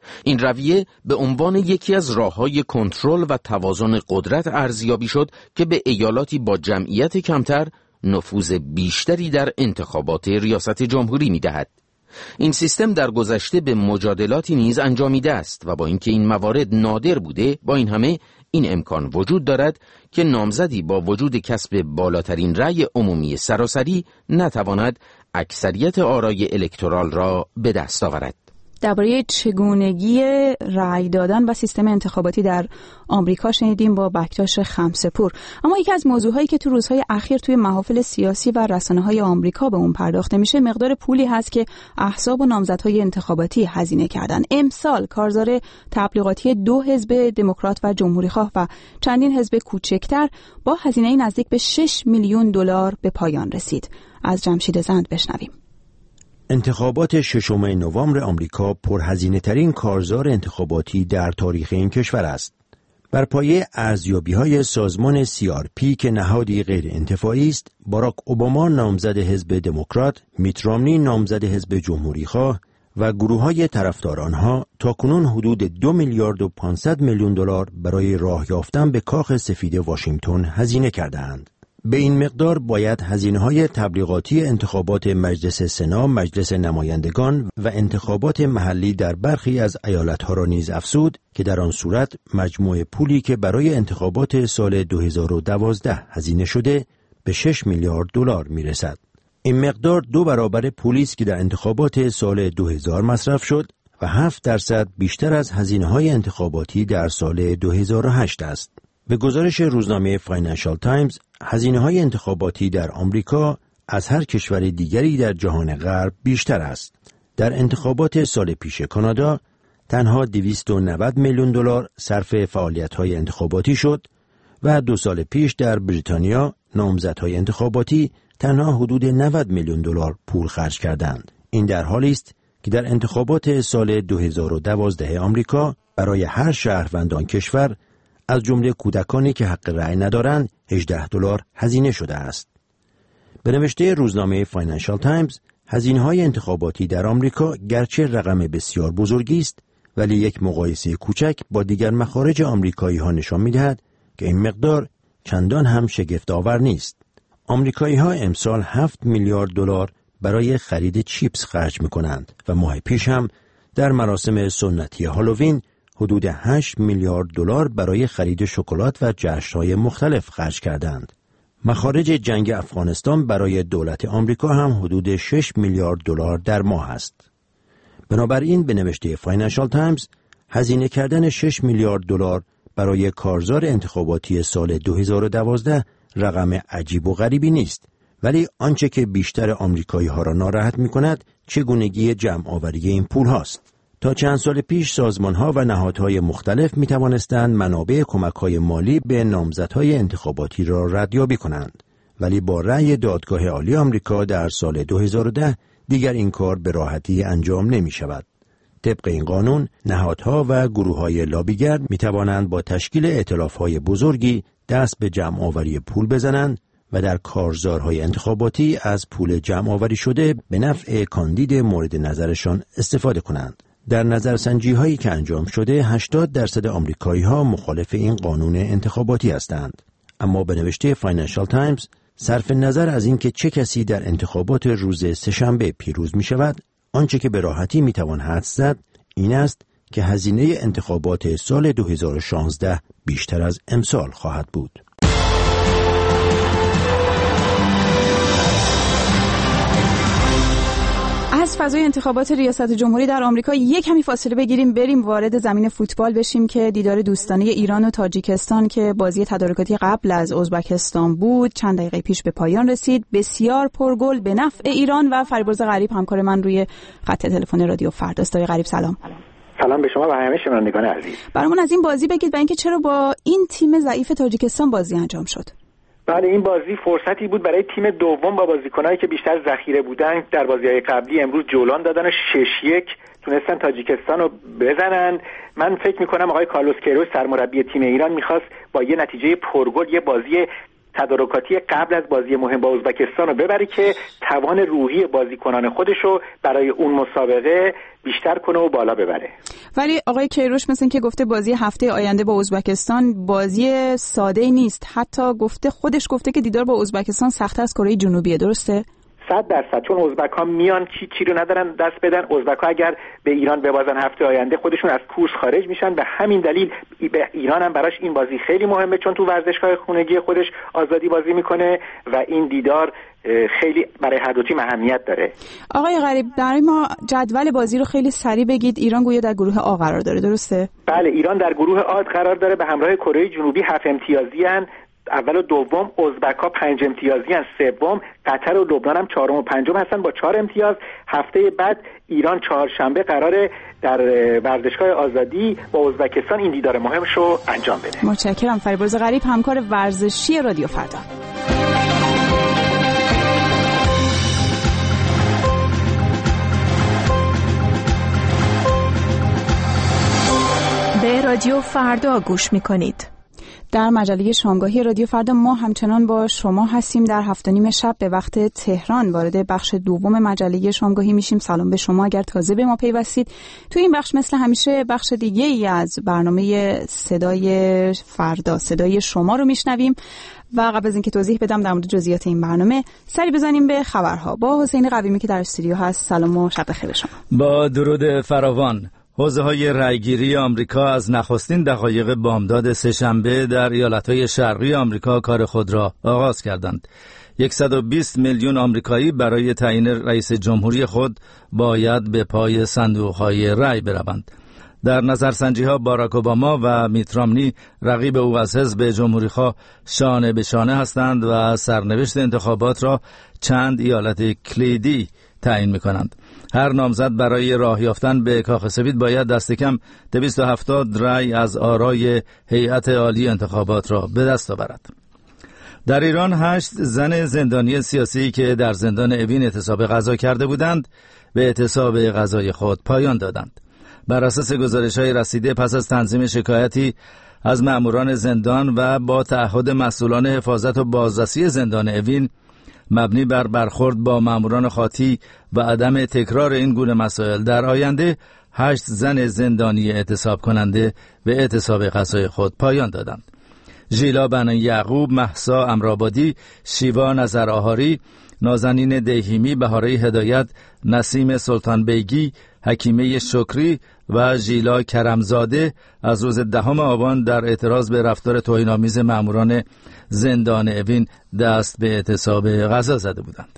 این رویه به عنوان یکی از راه‌های کنترل و توازن قدرت ارزیابی شد که به ایالاتی با جمعیت کمتر نفوذ بیشتری در انتخابات ریاست جمهوری می‌دهد. این سیستم در گذشته به مجادلاتی نیز انجامیده است و با اینکه این موارد نادر بوده، با این همه این امکان وجود دارد که نامزدی با وجود کسب بالاترین رأی عمومی سراسری نتواند اکثریت آرای الکترال را به دست آورد. درباره چگونگی رأی دادن و سیستم انتخاباتی در آمریکا شنیدیم با بکتاش خمسه‌پور. اما یکی از موضوعهایی که تو روزهای اخیر توی محافل سیاسی و رسانه‌های آمریکا به اون پرداخته میشه مقدار پولی هست که احزاب و نامزدهای انتخاباتی هزینه کردن. امسال کارزار تبلیغاتی دو حزب دموکرات و جمهوری‌خواه و چندین حزب کوچکتر با هزینه نزدیک به شش میلیون دلار به پایان رسید. از جمشید زند بشنویم. انتخابات ششم نوامبر آمریکا پرهزینه ترین کارزار انتخاباتی در تاریخ این کشور است. بر پایه ارزیابی‌های سازمان سی آر پی که نهادی غیر انتفاعی است، باراک اوباما نامزد حزب دموکرات، میت رامنی نامزد حزب جمهوری‌خواه و گروه‌های طرفدار آنها تاکنون حدود دو میلیارد و پانصد میلیون دلار برای راه یافتن به کاخ سفید واشنگتن هزینه کردند. به این مقدار باید هزینه‌های تبلیغاتی انتخابات مجلس سنا، مجلس نمایندگان و انتخابات محلی در برخی از ایالت‌ها را نیز افزود که در آن صورت مجموع پولی که برای انتخابات سال دو هزار و دوازده هزینه شده به شش میلیارد دلار میرسد. این مقدار دو برابر پولی است که در انتخابات سال دو هزار مصرف شد و هفت درصد بیشتر از هزینه‌های انتخاباتی در سال دو هزار و هشت است. به گزارش روزنامه فاینانشال تایمز، هزینه‌های انتخاباتی در آمریکا از هر کشور دیگری در جهان غرب بیشتر است. در انتخابات سال پیش کانادا تنها دویست و نود میلیون دلار صرف فعالیت‌های انتخاباتی شد و دو سال پیش در بریتانیا نامزدهای انتخاباتی تنها حدود نود میلیون دلار پول خرج کردند. این در حالی است که در انتخابات سال دو هزار و دوازده آمریکا برای هر شهروند آن کشور از جمله کودکانی که حق رأی ندارند هجده دلار هزینه شده است. به نوشته روزنامه فاینانشال تایمز، هزینه‌های انتخاباتی در آمریکا گرچه رقم بسیار بزرگی است، ولی یک مقایسه کوچک با دیگر مخارج آمریکایی‌ها نشان می‌دهد که این مقدار چندان هم شگفت‌آور نیست. آمریکایی‌ها امسال هفت میلیارد دلار برای خرید چیپس خرج می‌کنند و ماه پیش هم در مراسم سنتی هالووین حدود هشت میلیارد دلار برای خرید شکلات و جشن‌های مختلف خرج کردند. مخارج جنگ افغانستان برای دولت آمریکا هم حدود شش میلیارد دلار در ماه است. بنابراین به نوشته فاینانشال تایمز، هزینه کردن شش میلیارد دلار برای کارزار انتخاباتی سال دو هزار و دوازده رقم عجیب و غریبی نیست، ولی آنچه که بیشتر آمریکایی‌ها را ناراحت می‌کند چگونگی جمع آوری این پول هاست. تا چند سال پیش سازمان‌ها و نهادهای مختلف می‌توانستند منابع کمک‌های مالی به نامزدهای انتخاباتی را ردیابی کنند، ولی با رأی دادگاه عالی آمریکا در سال دو هزار و ده دیگر این کار به راحتی انجام نمی‌شود. طبق این قانون، نهادها و گروه‌های لابیگر می‌توانند با تشکیل ائتلاف‌های بزرگی دست به جمع آوری پول بزنند و در کارزارهای انتخاباتی از پول جمع آوری شده به نفع کاندید مورد نظرشان استفاده کنند. در نظرسنجی هایی که انجام شده هشتاد درصد آمریکایی ها مخالف این قانون انتخاباتی هستند. اما به نوشته فاینانشال تایمز، صرف نظر از اینکه چه کسی در انتخابات روز سه‌شنبه پیروز می شود، آنچه که به راحتی می توان حدس زد این است که هزینه انتخابات سال دو هزار و شانزده بیشتر از امسال خواهد بود. از فضای انتخابات ریاست جمهوری در آمریکا یک کمی فاصله بگیریم، بریم وارد زمین فوتبال بشیم که دیدار دوستانه ایران و تاجیکستان که بازی تدارکاتی قبل از ازبکستان بود چند دقیقه پیش به پایان رسید. بسیار پرگل به نفع ایران و فریبرز غریب همکار من روی خط تلفن رادیو فردا. استاد غریب سلام. سلام به شما و همه شنوندگان عزیز. برامون از این بازی بگید و اینکه چرا با این تیم ضعیف تاجیکستان بازی انجام شد. بله، این بازی فرصتی بود برای تیم دوم با بازیکنایی که بیشتر ذخیره بودن. در بازی‌های قبلی امروز جولان دادن و شش یک تونستن تاجیکستان رو بزنن. من فکر می‌کنم آقای کارلوس کیروش سرمربی تیم ایران می‌خواست با یه نتیجه پرگل یه بازی تدارکاتی قبل از بازی مهم با ازبکستان رو ببره که توان روحی بازیکنان خودش رو برای اون مسابقه بیشتر کنه و بالا ببره. ولی آقای کیروش مثل که گفته بازی هفته آینده با ازبکستان بازی ساده نیست. حتی گفته خودش گفته که دیدار با ازبکستان سخت‌تر از کره جنوبیه. درسته؟ صد درصد. چون ازبک ها میان چی چی رو ندارن دست بدن. ازبک ها اگر به ایران ببازن هفته آینده خودشون از کورس خارج میشن. به همین دلیل به ایران هم براش این بازی خیلی مهمه، چون تو ورزشگاه خونگی خودش آزادی بازی میکنه و این دیدار خیلی برای هر دو تیم اهمیت داره. آقای غریب، برای ما جدول بازی رو خیلی سریع بگید. ایران گویا در گروه آ قرار داره، درسته؟ بله، ایران در گروه آ قرار داره، به همراه کره جنوبی هفت امتیازی ان. اول و دوم، ازبک‌ها پنج امتیازی هستند، سوم قطر و لبنان هم چهارم و پنجم هستن با چهار امتیاز. هفته بعد ایران چهارشنبه قراره در ورزشگاه آزادی با ازبکستان این دیدار مهمش رو انجام بده. متشکرم. فریبرز غریب، همکار ورزشی رادیو فردا. به رادیو فردا گوش می‌کنید. در مجله شامگاهی رادیو فردا ما همچنان با شما هستیم. در هفت و نیم شب به وقت تهران وارد بخش دوم مجله شامگاهی میشیم. سلام به شما اگر تازه به ما پیوستید. توی این بخش مثل همیشه بخش دیگه ای از برنامه صدای فردا، صدای شما رو میشنویم و قبل از اینکه توضیح بدم در مورد جزئیات این برنامه سری بزنیم به خبرها با حسین قویمی که در استودیو هست. سلام و شب بخیر شما. با درود فراوان. حوزه‌های رأیگیری آمریکا از نخستین دقایق بامداد سه‌شنبه در ایالت‌های شرقی آمریکا کار خود را آغاز کردند. صد و بیست میلیون آمریکایی برای تعیین رئیس جمهوری خود باید به پای صندوق‌های رأی بروند. در نظرسنجی‌ها باراک اوباما و میت رامنی رقیب او از حزب جمهوری‌خواه شانه به شانه هستند و سرنوشت انتخابات را چند ایالت کلیدی تعیین می‌کنند. هر نامزد برای راه یافتن به کاخ سفید باید دست کم دویست و هفتاد رأی از آرای هیئت عالی انتخابات را به دست آورد. در ایران هشت زن زندانی سیاسی که در زندان اوین اعتصاب غذا کرده بودند به اعتصاب غذای خود پایان دادند. بر اساس گزارش‌های رسیده پس از تنظیم شکایتی از مأموران زندان و با تعهد مسئولان حفاظت و بازرسی زندان اوین مبنی بر برخورد با مأموران خاطی و عدم تکرار این گونه مسائل در آینده، هشت زن زندانی اعتصاب کننده به اعتصاب غذای خود پایان دادند. ژیلا بن یعقوب، مهسا امرآبادی، شیوا نظر آهاری، نازنین دیهیمی، بهاره هدایت، نسیم سلطان بیگی، حکیمه شکری و ژیلا کرمزاده از روز دهم آبان در اعتراض به رفتار توهین‌آمیز مأموران زندان اوین دست به اعتصاب غذا زده بودند.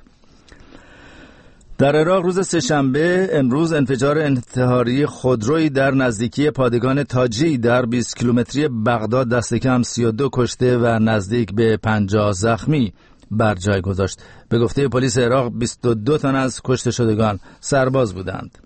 در عراق روز سه‌شنبه امروز انفجار انتحاری خودرویی در نزدیکی پادگان تاجی در بیست کیلومتری بغداد دست کم سی و دو کشته و نزدیک به پنجاه زخمی بر جای گذاشت. به گفته پلیس عراق بیست و دو تن از کشته شدگان سرباز بودند.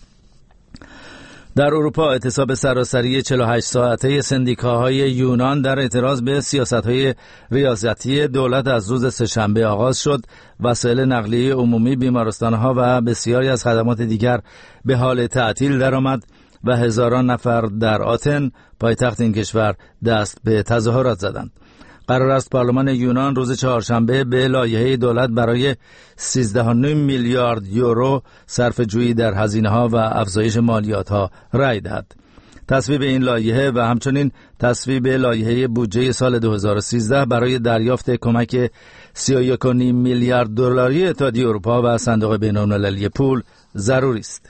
در اروپا اعتصاب سراسری چهل و هشت ساعته سندیکاهای یونان در اعتراض به سیاست‌های ریاستی دولت از روز سه‌شنبه آغاز شد. وسایل نقلیه عمومی، بیمارستان‌ها و بسیاری از خدمات دیگر به حال تعطیل درآمد و هزاران نفر در آتن، پایتخت این کشور، دست به تظاهرات زدند. قرار است پارلمان یونان روز چهارشنبه به لایحه دولت برای سیزده و نیم میلیارد یورو صرفه‌جویی در هزینه‌ها و افزایش مالیات‌ها رأی دهد. تصویب این لایحه و همچنین تصویب لایحه بودجه سال دو هزار و سیزده برای دریافت کمک سی و یک و نیم میلیارد دلاری اتحادیه اروپا و صندوق بین‌المللی پول ضروری است.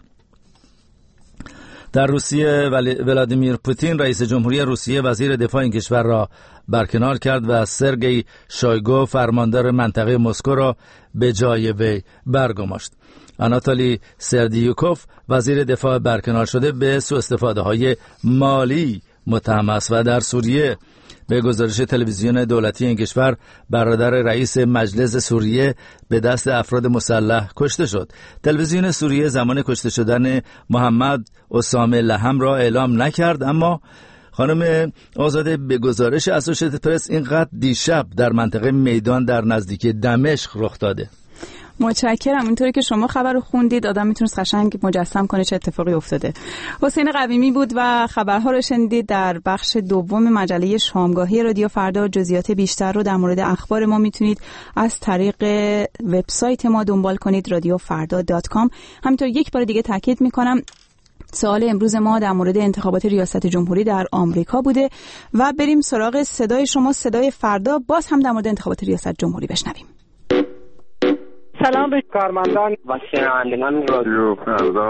در روسیه ولادیمیر پوتین رئیس جمهوری روسیه وزیر دفاع این کشور را برکنار کرد و سرگئی شویگو فرماندار منطقه مسکو را به جای وی برگماشت. آناتولی سردیوکوف وزیر دفاع برکنار شده به سوء استفاده های مالی متهم است و در سوریه به گزارش تلویزیون دولتی این کشور برادر رئیس مجلس سوریه به دست افراد مسلح کشته شد. تلویزیون سوریه زمان کشته شدن محمد اسامه لهم را اعلام نکرد، اما خانم آزاده به گزارش اسوشیتد پرس اینقدر دیشب در منطقه میدان در نزدیکی دمشق رخ داده. متشکرم. اینطوری که شما خبر رو خوندید آدم میتونست قشنگ مجسم کنه چه اتفاقی افتاده. حسین قویمی بود و خبرها رو شنیدید. در بخش دوم مجله شامگاهی رادیو فردا جزئیات بیشتر رو در مورد اخبار ما میتونید از طریق وبسایت ما دنبال کنید رادیو فردا دات کام. همینطور یک بار دیگه تاکید میکنم سوال امروز ما در مورد انتخابات ریاست جمهوری در آمریکا بوده و بریم سراغ صدای شما، صدای فردا، باز هم در مورد انتخابات ریاست جمهوری بشنویم. سلام به کارمندان و شنوندگان رادیو فردا.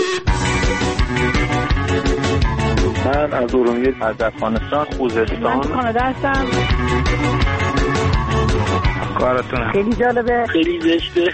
من از ارومیه از افغانستان خوزستان من کانادا هستم. کارتون خیلی جالبه، خیلی زشته.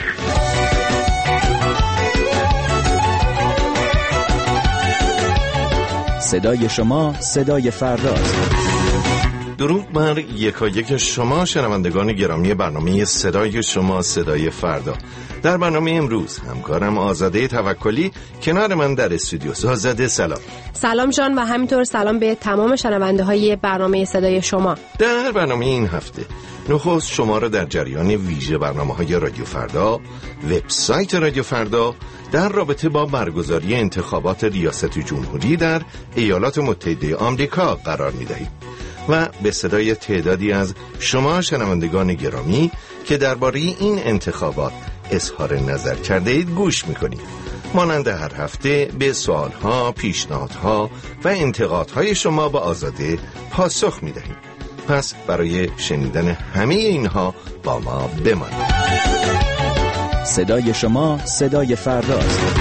صدای شما صدای فرداست. درود بر یکایک شما شنوندگان گرامی برنامه صدای شما صدای فردا. در برنامه امروز همکارم آزاده توکلی کنار من در استودیو. آزاده سلام. سلام جان و همینطور سلام به تمام شنونده های برنامه صدای شما. در برنامه این هفته نخست شما را در جریان ویژه برنامه های رادیو فردا، وبسایت رادیو فردا در رابطه با برگزاری انتخابات ریاست جمهوری در ایالات متحده آمریکا قرار می‌دهیم و به صدای تعدادی از شما شنوندگان گرامی که درباره این انتخابات اظهار نظر کرده اید گوش می‌کنید. مانند هر هفته به سوالها، پیشنهادها و انتقادهای شما با آزاده پاسخ می‌دهیم. پس برای شنیدن همه اینها با ما بمانید. صدای شما صدای فرداست.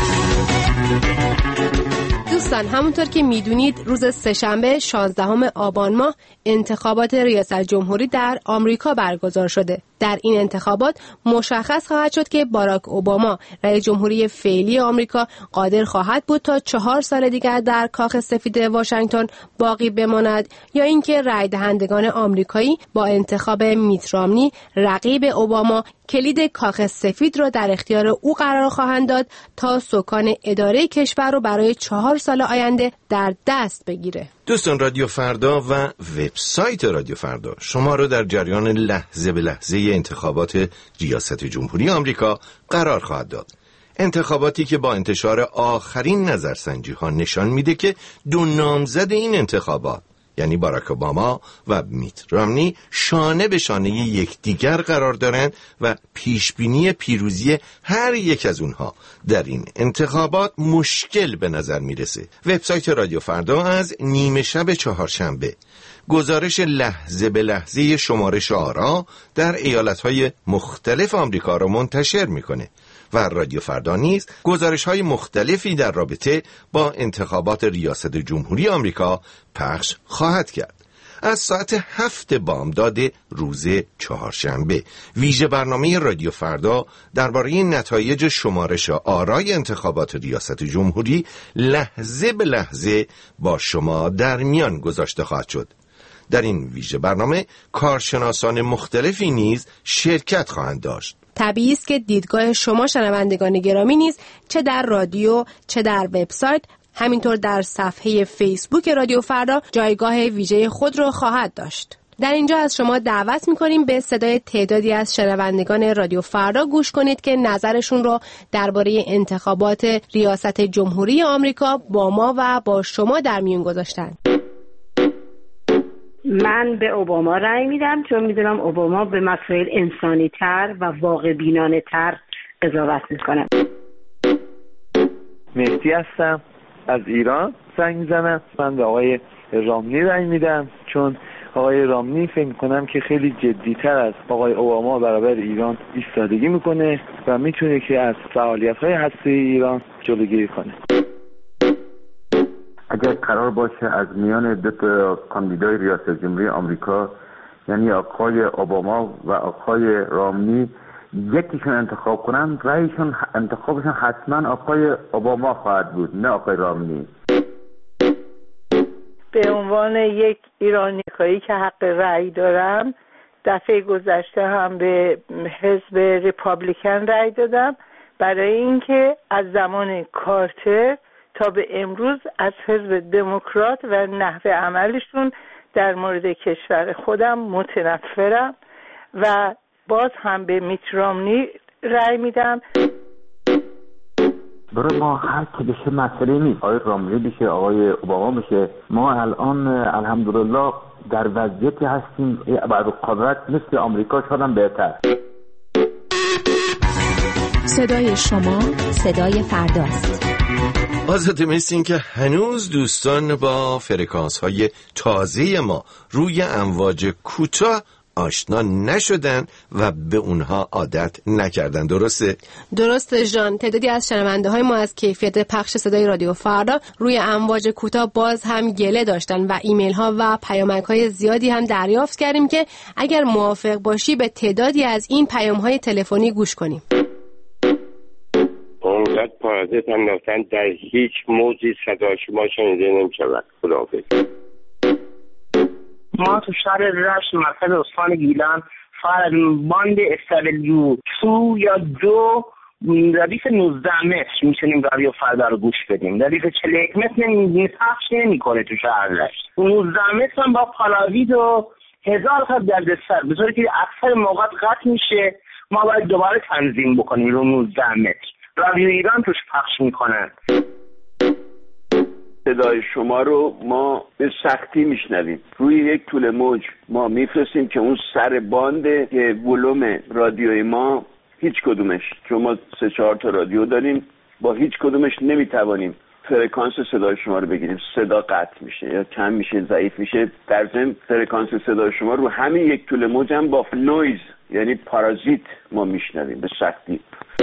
دوستان همونطور که میدونید روز سه‌شنبه شانزدهم آبان ماه انتخابات ریاست جمهوری در آمریکا برگزار شده. در این انتخابات مشخص خواهد شد که باراک اوباما رئیس جمهوری فعلی آمریکا قادر خواهد بود تا چهار سال دیگر در کاخ سفید واشنگتن باقی بماند یا اینکه رای دهندگان آمریکایی با انتخاب میت رامنی رقیب اوباما کلید کاخ سفید را در اختیار او قرار خواهند داد تا سکان اداره کشور را برای چهار سال آینده در دست بگیره. دوستان رادیو فردا و وبسایت رادیو فردا شما رو در جریان لحظه به لحظه انتخابات ریاست جمهوری آمریکا قرار خواهد داد. انتخاباتی که با انتشار آخرین نظرسنجی ها نشان میده که دو نامزد این انتخابات یعنی باراک اوباما و میت رامنی شانه به شانه یکدیگر قرار دارند و پیشبینی پیروزی هر یک از اونها در این انتخابات مشکل به نظر میرسه. وبسایت رادیو فردا از نیمه شب چهارشنبه گزارش لحظه به لحظه شمارش آرا در ایالت‌های مختلف آمریکا را منتشر میکنه و رادیو فردا نیز گزارش‌های مختلفی در رابطه با انتخابات ریاست جمهوری آمریکا پخش خواهد کرد. از ساعت هفت بامداد روز چهارشنبه ویژه برنامه رادیو فردا درباره نتایج شمارش آرای انتخابات ریاست جمهوری لحظه به لحظه با شما در میان گذاشته خواهد شد. در این ویژه برنامه کارشناسان مختلفی نیز شرکت خواهند داشت. طبیعی است که دیدگاه شما شنوندگان گرامی نیز چه در رادیو چه در وبسایت همینطور در صفحه فیسبوک رادیو فردا جایگاه ویژه خود را خواهد داشت. در اینجا از شما دعوت می‌کنیم به صدای تعدادی از شنوندگان رادیو فردا گوش کنید که نظرشون را درباره انتخابات ریاست جمهوری آمریکا با ما و با شما در میون گذاشتند. من به اوباما رأی میدم چون میدونم اوباما به مسائل انسانی تر و واقع بینانه تر قضاوت میکنه. مهدی هستم از ایران زنگ میزنم. من به آقای رامنی رأی میدم چون آقای رامنی فکر میکنم که خیلی جدیتر از آقای اوباما برابر ایران ایستادگی میکنه و میتونه که از فعالیت‌های هسته‌ای ایران جلوگیری کنه. اگر قرار باشه از میان دو تا کاندیدای ریاست جمهوری آمریکا یعنی آقای اوباما و آقای رامنی یکیشون انتخاب کنن، رأیشون انتخابشون حتما آقای اوباما خواهد بود نه آقای رامنی. به عنوان یک ایرانیایی که حق رأی دارم دفعه گذشته هم به حزب ریپابلیکن رأی دادم برای اینکه از زمان کارتر تا به امروز از حزب دموکرات و نحوه عملشون در مورد کشور خودم متنفرم و باز هم به میت رامنی رأی میدم. برای ما هر که بشه مسئله نیست، آقای رامنی بشه، آقای اوباما بشه. ما الان الحمدلله در وضعیتی هستیم بعد قدرت مثل آمریکا شدن بهتر. صدای شما صدای فرداست. آزاده، مثل این که هنوز دوستان با فرکانس های تازه ما روی امواج کوتاه آشنا نشدن و به اونها عادت نکردن، درسته؟ درسته جان. تعدادی از شنونده های ما از کیفیت پخش صدای رادیو فردا روی امواج کوتاه باز هم گله داشتن و ایمیل ها و پیامک های زیادی هم دریافت کردیم که اگر موافق باشی به تعدادی از این پیام های تلفنی گوش کنیم. اونقدر پارازیت انداختن در هیچ موجی صدا شما شنیده نمی‌شود. خداحافظ. ما تو شهر رشت مرکز استان گیلان فقط باند استرلیو تو یا دو ردیف نوزده متر میتونیم رادیو فردا رو گوش بدیم. ردیف چهل و یک متر نمی پخش نمی‌کنه تو شهر رشت. نوزده متر هم با پالاوید و هزار تا دردسر به طوری که اکثر موقعات قطع میشه. ما باید دوباره تنظیم بکنیم رو نوزده متر. رادیو ایران توش پخش میکنن. صدای شما رو ما به سختی میشنویم. روی یک طول موج ما میفرستیم که اون سر بانده که ولوم رادیوی ما هیچ کدومش، چون ما سه چهار تا رادیو داریم، با هیچ کدومش نمیتوانیم فرکانس صدای شما رو بگیریم. صدا قطع میشه یا کم میشه، ضعیف میشه. در ضمن فرکانس صدای شما رو همین یک طول موج هم با نویز یعنی پارازیت ما میشنویم به سختی.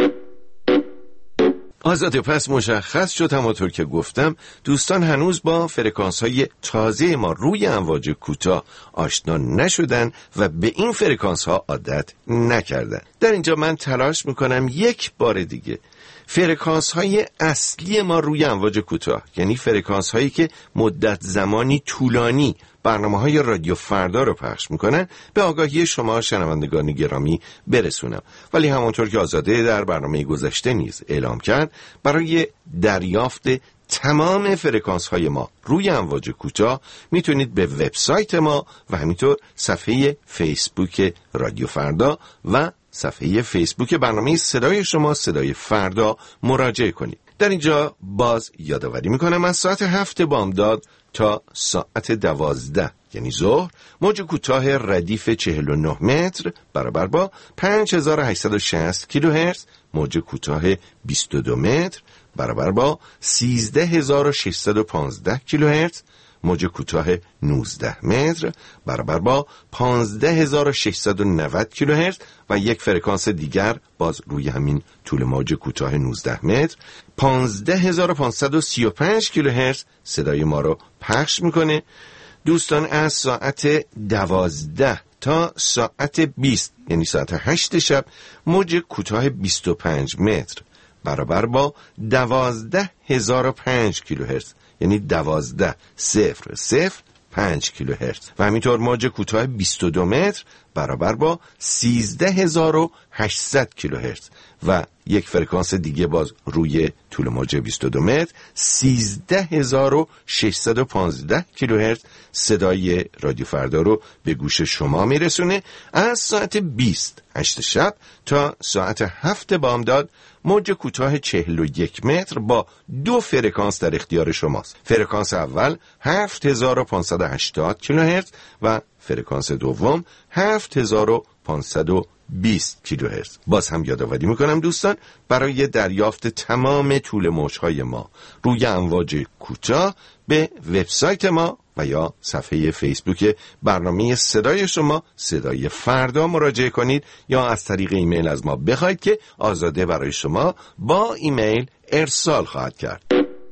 آزاده، پس مشخص شد همونطور که گفتم دوستان هنوز با فرکانس های تازه ما روی امواج کوتاه آشنا نشدن و به این فرکانس ها عادت نکردن. در اینجا من تلاش میکنم یک بار دیگه فرکانس های اصلی ما روی امواج کوتاه، یعنی فرکانس هایی که مدت زمانی طولانی برنامه های رادیو فردا رو پخش میکنن، به آگاهی شما شنوندگان گرامی برسونم. ولی همونطور که آزاده در برنامه گذشته نیز اعلام کرد، برای دریافت تمام فرکانس های ما روی امواج کوتاه میتونید به وبسایت ما و همینطور صفحه فیسبوک رادیو فردا و صفحه فیسبوک برنامه صدای شما صدای فردا مراجعه کنید. در اینجا باز یادآوری میکنم از ساعت هفت بامداد تا ساعت دوازده یعنی ظهر موج کوتاه ردیف چهل و نه متر برابر با پنج هزار و هشتصد و شصت کیلوهرتز، موج کوتاه بیست و دو متر برابر با سیزده هزار و ششصد و پانزده کیلوهرتز، موج کوتاه نوزده متر برابر با پانزده هزار و ششصد و نود کیلوهرتز و یک فرکانس دیگر باز روی همین طول موج کوتاه نوزده متر پانزده هزار و پانصد و سی و پنج کیلوهرتز صدای ما رو پخش میکنه. دوستان از ساعت دوازده تا ساعت بیست یعنی ساعت هشت شب موج کوتاه بیست و پنج متر برابر با دوازده هزار و پنج کیلوهرتز یعنی دوازده صفر صفر پنج کیلوهرتز و همینطور موج کوتاه بیست و دو متر برابر با سیزده هزار و هشتصد کیلوهرتز و یک فرکانس دیگه باز روی طول موج بیست و دو متر سیزده هزار و ششصد و پانزده کیلوهرتز صدای رادیو فردا رو به گوش شما میرسونه. از ساعت بیست هشت شب تا ساعت هفت بامداد موج کوتاه چهل و یک متر با دو فرکانس در اختیار شماست. فرکانس اول هفت هزار و پانصد و هشتاد کیلوهرتز و فرکانس دوم هفت هزار و پانصد و بیست کیلوهرتز. باز هم یادآوری میکنم دوستان برای دریافت تمام طول موج‌های ما روی امواج کوتاه به وبسایت ما و یا صفحه فیسبوک برنامه صدای شما صدای فردا مراجعه کنید یا از طریق ایمیل از ما بخواید که آزاده برای شما با ایمیل ارسال خواهد کرد.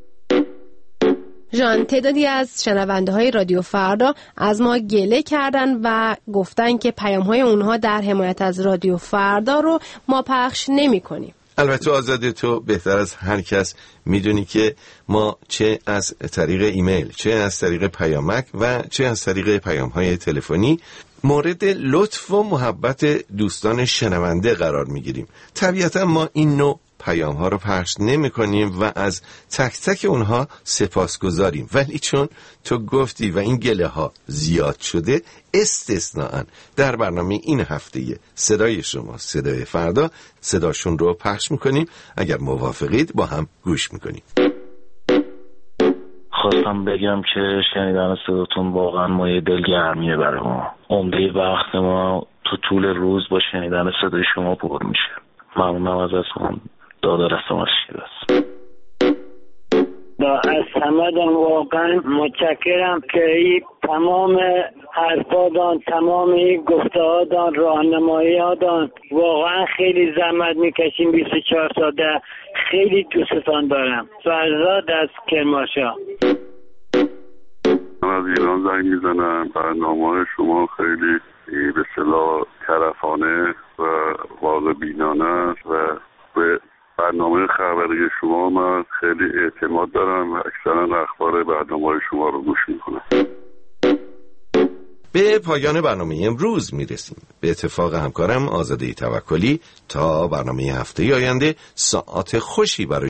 جان، تعدادی از شنونده های رادیو فردا از ما گله کردن و گفتن که پیام های اونها در حمایت از رادیو فردا رو ما پخش نمی کنیم. البته آزاده تو بهتر از هر کس میدونی که ما چه از طریق ایمیل، چه از طریق پیامک و چه از طریق پیام های تلفنی مورد لطف و محبت دوستان شنونده قرار میگیریم. طبیعتا ما این نوع پیام ها رو پخش نمی کنیم و از تک تک اونها سپاسگزاریم، ولی چون تو گفتی و این گله ها زیاد شده، استثناءً در برنامه این هفته صدای شما صدای فردا صداشون رو پخش میکنیم. اگر موافقید با هم گوش میکنیم. خواستم بگم که شنیدن صداتون واقعا مایه دلگرمیه برای ما. عمده وقت ما تو طول روز با شنیدن صدای شما پر میشه. ممنونم ازتون. دادا رسام از شیراز. با از همه واقعا متشکرم که این تمام حرفادان، تمام این گفته هادان، راهنمایی هادان، واقعا خیلی زحمت میکشیم. بیست و چهار ساعته خیلی دوستتان دارم. فرزاد از کرمانشاه. من از ایران زنگ میزنم. برنامه شما خیلی به اصطلاح طرفانه و واقع بینانه است و به برنامه خبری شما من خیلی اعتماد دارم و اکثرا اخبار برنامه شما رو گوش میکنم. به پایان برنامه امروز میرسیم. به اتفاق همکارم آزاده توکلی تا برنامه هفته آینده ساعت خوشی برای